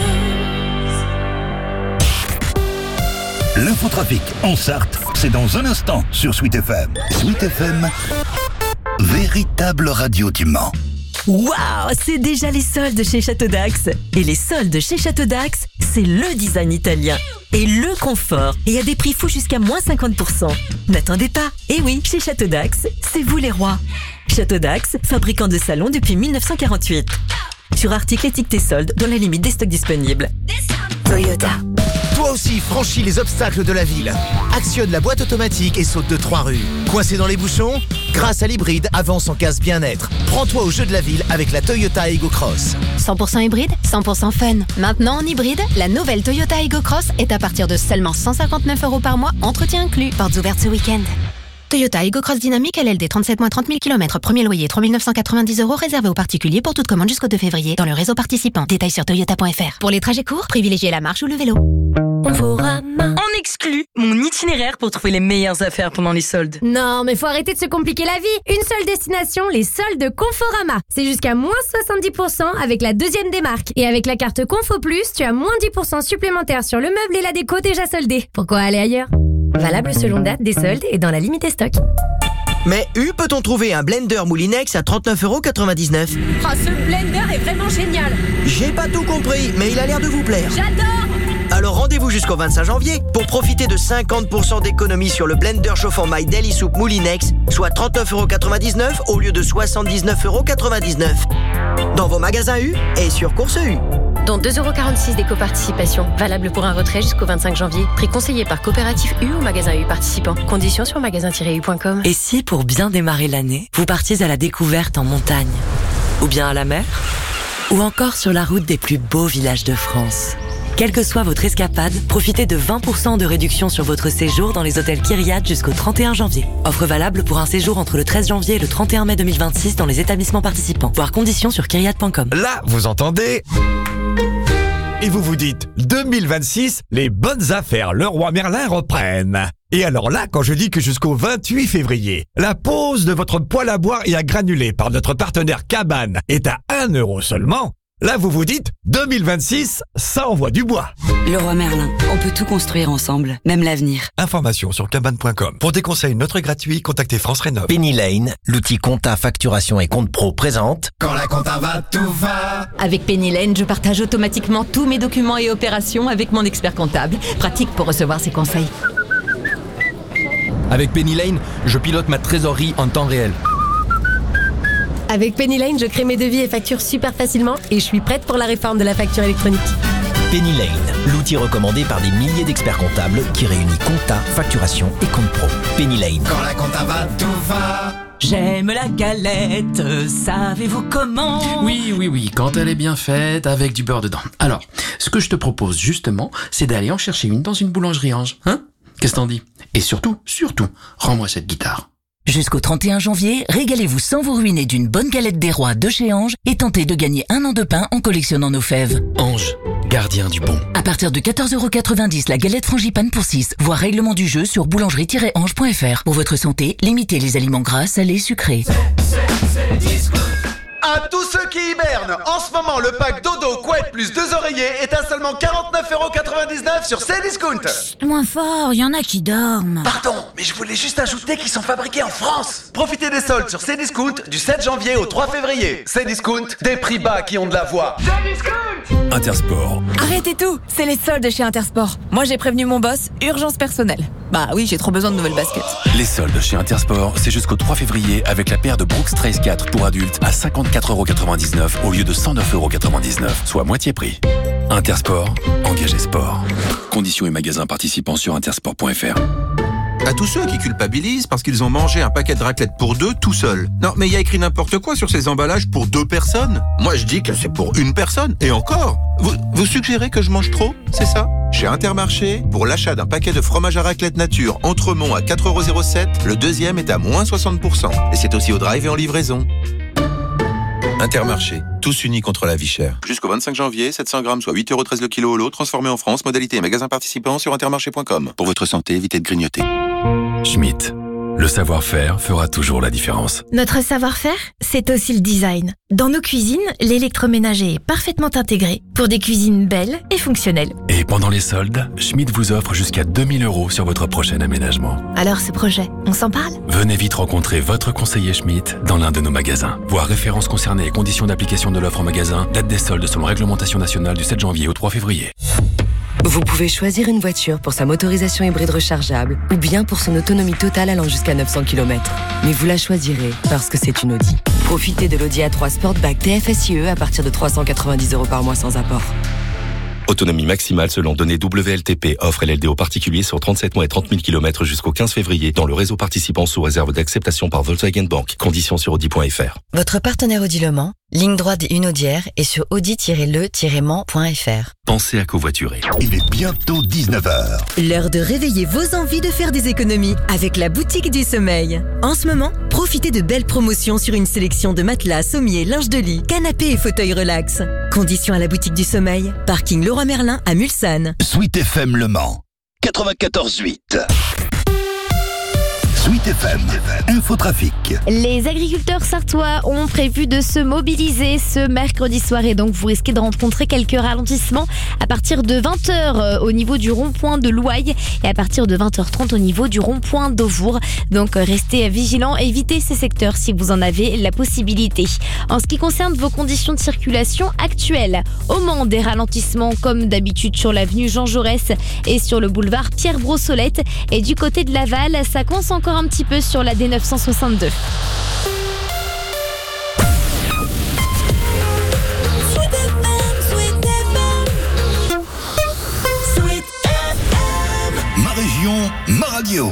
L'infotrafic en Sarthe, c'est dans un instant sur Sweet F M. Sweet F M, véritable radio du Mans. Waouh, c'est déjà les soldes chez Château d'Axe. Et les soldes chez Château d'Axe, c'est le design italien et le confort. Et à des prix fous jusqu'à moins cinquante pour cent. N'attendez pas. Et oui, chez Château d'Axe, c'est vous les rois. Château d'Axe, fabricant de salons depuis mille neuf cent quarante-huit. Sur articles étiquetés soldes dans la limite des stocks disponibles. Toyota. Toi aussi, franchis les obstacles de la ville. Actionne la boîte automatique et saute de trois rues. Coincé dans les bouchons? Grâce à l'hybride, avance en casse bien-être. Prends-toi au jeu de la ville avec la Toyota Aygo Cross. cent pour cent hybride, cent pour cent fun. Maintenant en hybride, la nouvelle Toyota Aygo Cross est à partir de seulement cent cinquante-neuf euros par mois, entretien inclus. Portes ouvertes ce week-end. Toyota Aygo Cross Dynamique L L D, trente-sept mois, trente mille kilomètres. Premier loyer trois mille neuf cent quatre-vingt-dix euros réservé aux particuliers pour toute commande jusqu'au deux février dans le réseau participant. Détails sur toyota point f r. Pour les trajets courts, privilégiez la marche ou le vélo. On exclut mon itinéraire pour trouver les meilleures affaires pendant les soldes. Non, mais faut arrêter de se compliquer la vie. Une seule destination, les soldes Conforama. C'est jusqu'à moins soixante-dix pour cent avec la deuxième démarque. Et avec la carte Confo Plus, tu as moins dix pour cent supplémentaires sur le meuble et la déco déjà soldés. Pourquoi aller ailleurs? Valable selon date des soldes et dans la limite des stocks. Mais où peut-on trouver un blender Moulinex à trente-neuf euros quatre-vingt-dix-neuf? Oh, ce blender est vraiment génial. J'ai pas tout compris, mais il a l'air de vous plaire. J'adore. Alors rendez-vous jusqu'au vingt-cinq janvier pour profiter de cinquante pour cent d'économie sur le blender chauffant My Daily Soup Moulinex, soit trente-neuf euros quatre-vingt-dix-neuf au lieu de soixante-dix-neuf euros quatre-vingt-dix-neuf. Dans vos magasins U et sur Course U. Dont deux euros quarante-six d'éco-participation, valable pour un retrait jusqu'au vingt-cinq janvier. Prix conseillé par Coopérative U ou magasin U participant. Conditions sur magasin tiret u point com. Et si, pour bien démarrer l'année, vous partiez à la découverte en montagne? Ou bien à la mer? Ou encore sur la route des plus beaux villages de France? Quelle que soit votre escapade, profitez de vingt pour cent de réduction sur votre séjour dans les hôtels Kyriat jusqu'au trente et un janvier. Offre valable pour un séjour entre le treize janvier et le trente et un mai deux mille vingt-six dans les établissements participants. Voir conditions sur kyriat point com. Là, vous entendez? Et vous vous dites, deux mille vingt-six, les bonnes affaires Leroy Merlin reprennent. Et alors là, quand je dis que jusqu'au vingt-huit février, la pose de votre poêle à boire et à granulés par notre partenaire Cabane est à un euro seulement, là vous vous dites, deux mille vingt-six, ça envoie du bois. Leroy Merlin, on peut tout construire ensemble, même l'avenir. Information sur cabane point com. Pour des conseils neutres et gratuits, contactez France Rénov. Penny Lane, l'outil compta, facturation et compte pro présente. Quand la compta va, tout va. Avec Penny Lane, je partage automatiquement tous mes documents et opérations avec mon expert comptable. Pratique pour recevoir ses conseils. Avec Penny Lane, je pilote ma trésorerie en temps réel. Avec Penny Lane, je crée mes devis et factures super facilement et je suis prête pour la réforme de la facture électronique. Penny Lane, l'outil recommandé par des milliers d'experts comptables qui réunit compta, facturation et compte pro. Penny Lane. Quand la compta va, tout va. J'aime la galette, savez-vous comment? Oui, oui, oui, quand elle est bien faite, avec du beurre dedans. Alors, ce que je te propose justement, c'est d'aller en chercher une dans une boulangerie Ange. Hein? Qu'est-ce que t'en dis? Et surtout, surtout, rends-moi cette guitare. Jusqu'au trente et un janvier, régalez-vous sans vous ruiner d'une bonne galette des rois de chez Ange et tentez de gagner un an de pain en collectionnant nos fèves. Ange, gardien du bon. À partir de quatorze euros quatre-vingt-dix, la galette frangipane pour six. Voir règlement du jeu sur boulangerie tiret ange point f r. Pour votre santé, limitez les aliments gras, salés, sucrés. À tous ceux qui hibernent, en ce moment, le pack dodo, couette plus deux oreillers est à seulement quarante-neuf euros quatre-vingt-dix-neuf sur Cdiscount. Moins fort, il y en a qui dorment. Pardon, mais je voulais juste ajouter qu'ils sont fabriqués en France. Profitez des soldes sur Cdiscount du sept janvier au trois février. Cdiscount, des prix bas qui ont de la voix. Cdiscount. Intersport. Arrêtez tout, c'est les soldes chez Intersport. Moi j'ai prévenu mon boss, urgence personnelle. Bah oui, j'ai trop besoin de nouvelles baskets. Les soldes chez Intersport, c'est jusqu'au trois février avec la paire de Brooks Trace quatre pour adultes à cinquante-quatre euros quatre-vingt-dix-neuf au lieu de cent neuf euros quatre-vingt-dix-neuf, soit moitié prix. Intersport, engagez sport. Conditions et magasins participants sur intersport point f r. À tous ceux qui culpabilisent parce qu'ils ont mangé un paquet de raclette pour deux tout seul. Non, mais il y a écrit n'importe quoi sur ces emballages pour deux personnes. Moi, je dis que c'est pour une personne. Et encore, vous, vous suggérez que je mange trop, c'est ça? Chez Intermarché, pour l'achat d'un paquet de fromage à raclette nature Entremont à quatre euros zéro sept, le deuxième est à moins soixante pour cent. Et c'est aussi au drive et en livraison. Intermarché, tous unis contre la vie chère. Jusqu'au vingt-cinq janvier, sept cents grammes, soit huit euros treize le kilo au lot, transformé en France, modalité et magasin participant sur intermarché point com. Pour votre santé, évitez de grignoter. Schmitt, Le savoir-faire fera toujours la différence. Notre savoir-faire, c'est aussi le design. Dans nos cuisines, l'électroménager est parfaitement intégré pour des cuisines belles et fonctionnelles. Et pendant les soldes, Schmitt vous offre jusqu'à deux mille euros sur votre prochain aménagement. Alors ce projet, on s'en parle ? Venez vite rencontrer votre conseiller Schmitt dans l'un de nos magasins. Voir références concernées et conditions d'application de l'offre en magasin, date des soldes selon réglementation nationale du sept janvier au trois février. Vous pouvez choisir une voiture pour sa motorisation hybride rechargeable ou bien pour son autonomie totale allant jusqu'à neuf cents kilomètres. Mais vous la choisirez parce que c'est une Audi. Profitez de l'Audi A trois Sportback T F S I E à partir de trois cent quatre-vingt-dix euros par mois sans apport. Autonomie maximale selon données W L T P. Offre L L D aux particuliers sur trente-sept mois et trente mille kilomètres jusqu'au quinze février dans le réseau participant sous réserve d'acceptation par Volkswagen Bank. Conditions sur audi point f r. Votre partenaire Audi Le Mans, ligne droite et une Audière et sur audi tiret le tiret mans point f r. Pensez à covoiturer. Il est bientôt dix-neuf heures. L'heure de réveiller vos envies de faire des économies avec la boutique du sommeil. En ce moment, profitez de belles promotions sur une sélection de matelas, sommiers, linge de lit, canapés et fauteuils relax. Conditions à la boutique du sommeil. Parking Leroy Merlin à Mulsanne. Sweet F M Le Mans, quatre-vingt-quatorze huit. Sweet F M, Infotrafic. Les agriculteurs sartois ont prévu de se mobiliser ce mercredi soir et donc vous risquez de rencontrer quelques ralentissements à partir de vingt heures au niveau du rond-point de Louaille et à partir de vingt heures trente au niveau du rond-point d'Auvour. Donc restez vigilants, évitez ces secteurs si vous en avez la possibilité. En ce qui concerne vos conditions de circulation actuelles, au Mans, des ralentissements comme d'habitude sur l'avenue Jean Jaurès et sur le boulevard Pierre Brossolette. Et du côté de Laval, ça coince encore un petit peu sur la D neuf cent soixante-deux. Ma région, ma radio.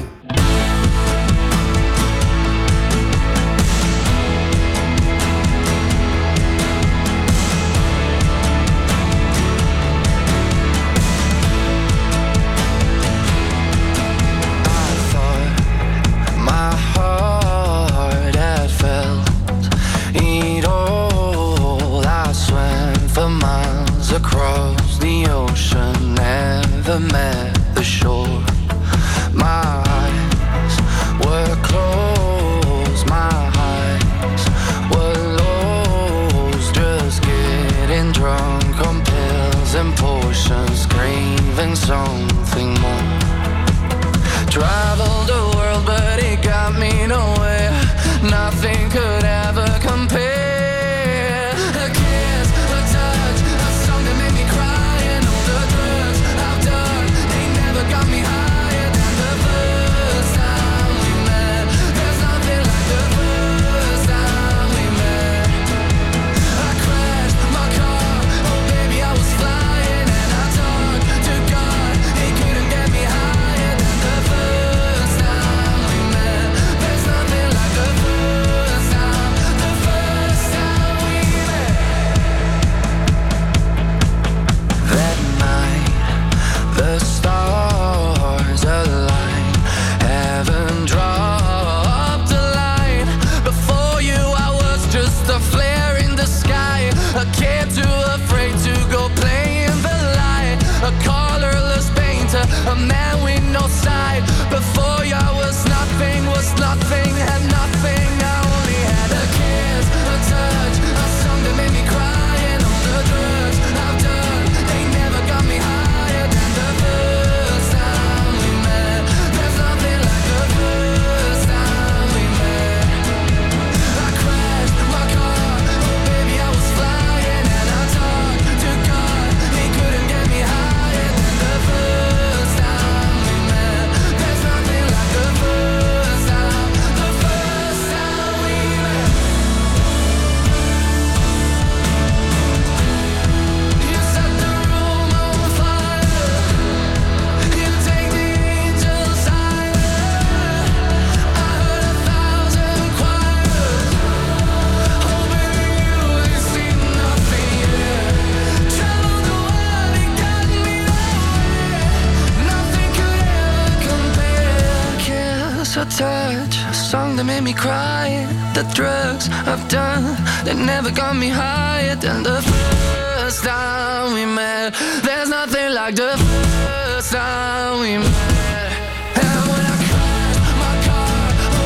Across the ocean, never met the shore. My eyes were closed, my eyes were lost. Just getting drunk on pills and potions, craving something more. Traveled the world, but it got me nowhere. Nothing could ever compare. A man with no side. Before you I was nothing, was nothing, had nothing. I only had a kiss, a touch, a song that made me cry. And all the drugs I've done, they never got me higher than the first time we met. There's nothing like the first time we met. I crashed my car, oh baby I was flying. And I talked to God, he couldn't get me higher than the first time we met. There's nothing like the first time, the first time we met. You set the room on fire. You take the angels higher. I heard a thousand choirs. Oh baby you ain't seen nothing yet. Traveled the world and got me nowhere. Nothing could ever compare. A kiss, a touch, a song that made me cry. The drugs I've done, they never got me higher than the first time we met. There's nothing like the first time we met. And when I crashed my car, oh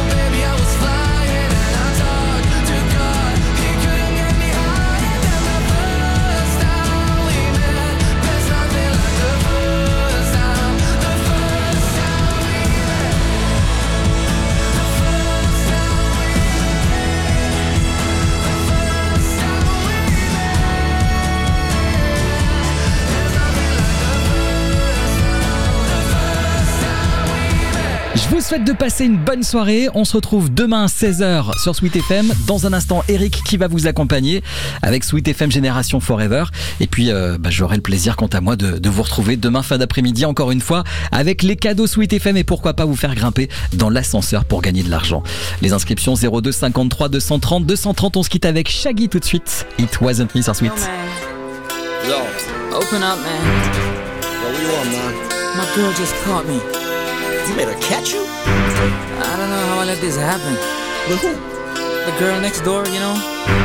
souhaite de passer une bonne soirée. On se retrouve demain seize heures sur Sweet F M. Dans un instant, Eric qui va vous accompagner avec Sweet F M Génération Forever. Et puis, euh, bah, j'aurai le plaisir, quant à moi, de, de vous retrouver demain fin d'après-midi, encore une fois, avec les cadeaux Sweet F M et pourquoi pas vous faire grimper dans l'ascenseur pour gagner de l'argent. Les inscriptions zéro deux cinquante-trois deux cent trente deux cent trente. On se quitte avec Shaggy tout de suite. It Wasn't Me sur Sweet. Yo, open up, man. Yo, what you want, man? My girl just caught me. You made her catch you? I don't know how I let this happen. With who? The girl next door, you know?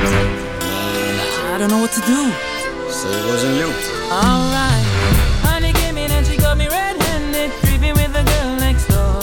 I don't know what to do. So it wasn't you. Alright. Honey came in and she got me red-handed, creeping with the girl next door.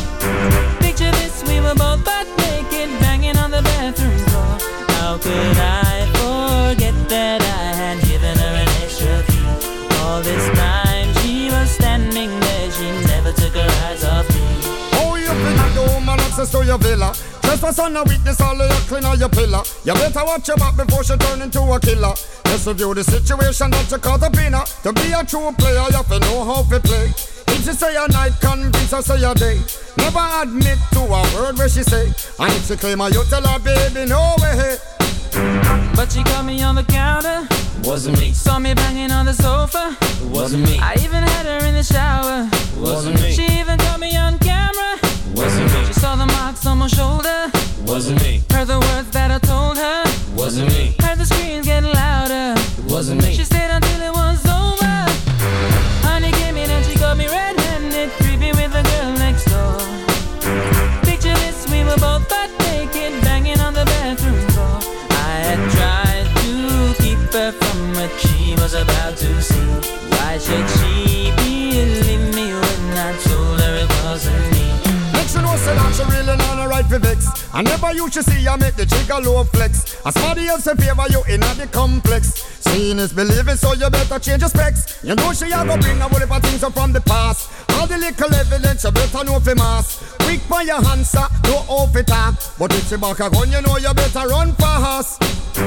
Picture this, we were both butt naked, banging on the bathroom floor. How could I forget that I had given her an extra key? All this time she was standing there, she never took her eyes off me. Oh, you think the woman access to your villa? Just for son of weakness, all of your clean on your pillar. You better watch your back before she turn into a killer. Just review the situation that you caught up in her. To be a true player, you have to know how to play. If she say a night, convince her say a day. Never admit to a word where she say. And if she claim her, you tell her, baby, no way. But she caught me on the counter. Wasn't me. Saw me banging on the sofa. Wasn't me. I even had her in the shower. Wasn't me. She even caught me on camera. Wasn't me. She saw the marks on my shoulder. Wasn't me. Heard the words that I told her. Wasn't me. Heard the screams getting louder. Wasn't me. She stayed until it was over. Honey came in and she got me red-handed, creepy with the girl next door. Picture this, we were both butt naked, banging on the bathroom floor. I had tried to keep her from what she was about to see. Why should she believe me when I told her it wasn't me? Make she know say that she really not a right for vex. I never used to see her make the trigger low flex. As somebody else in favor you in the complex. Seeing is believing, so you better change your specs. You know she a go bring a whole heap of things up from the past. All the little evidence you better know for mass. Quick by your answer, no off it up. But if she back a gun, you know you better run fast.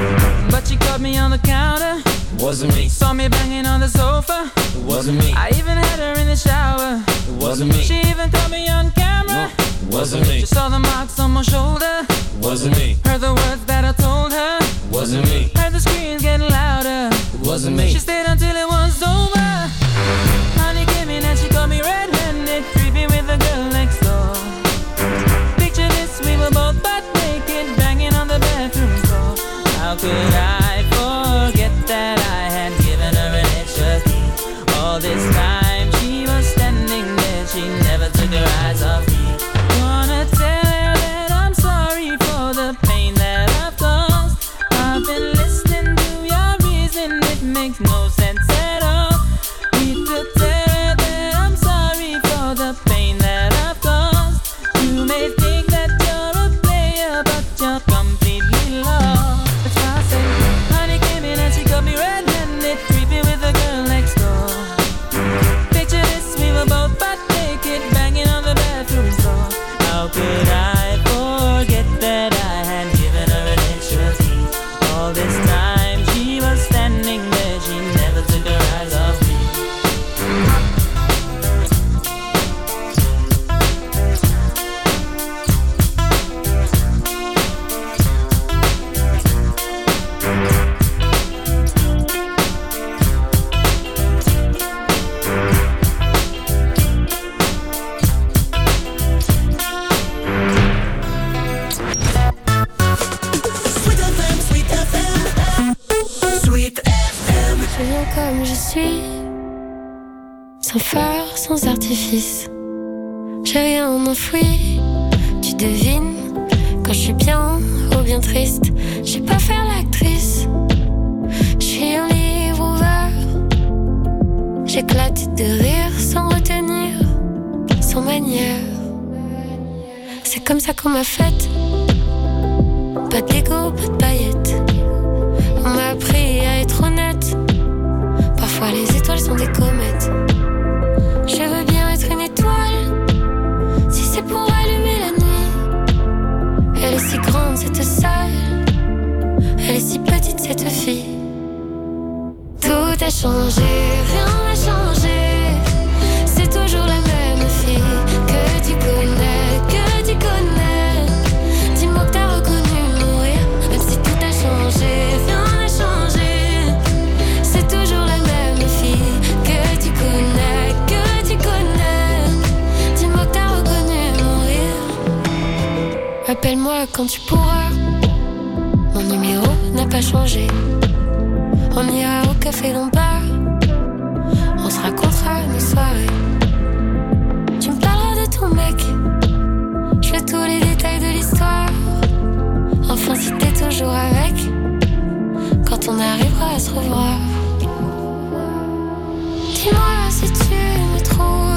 But she caught me on the counter. Wasn't me. Saw me banging on the sofa. It wasn't me. I even had her in the shower. It wasn't me. She even caught me on camera. No, it wasn't me. She saw the marks on my shoulder. It wasn't me. Heard the words that I told her. It wasn't me. Heard the screams getting louder. It wasn't me. She stayed until it was over. Honey came in and she got me red-handed, creepy with the girl next door. Picture this, we were both butt naked, banging on the bathroom floor. How could I forget that I had given her an extra key? All this time she was standing there, she never took her eyes off me. Wanna tell her that I'm sorry for the pain that I've caused. I've been listening to your reason, it makes no sense at all. Need to tell her that I'm sorry for the pain that I've caused. You may think that you're a player, but you're completely lost. That's why I say, honey came in and she got me red-handed, creepy with the girl next door. Picture this, we were both butt naked, banging on the bathroom floor. How could I forget that I had given her an extra key? All this time she was standing there, she never took her eyes off me. Je viens comme je suis, sans phare, sans artifice. J'ai rien enfoui, tu devines quand je suis bien ou bien triste. Je sais pas faire l'actrice, je suis un livre ouvert. J'éclate de rire sans retenir, sans manière. C'est comme ça qu'on m'a faite. Pas d'ego, pas de paillettes. On m'a appris à être honnête. Parfois les étoiles sont des comètes. Je veux bien être une étoile, si c'est pour allumer la nuit. Elle est si grande cette salle, elle est si petite cette fille. Tout a changé, rien n'a changé. C'est toujours la même fille que tu connais. dis-moi quand tu pourras. Mon numéro n'a pas changé. On ira au café Lombard. On se racontera nos soirées. Tu me parleras de ton mec. Je veux tous les détails de l'histoire. Enfin si t'es toujours avec, quand on arrivera à se revoir. Dis-moi si tu me trouves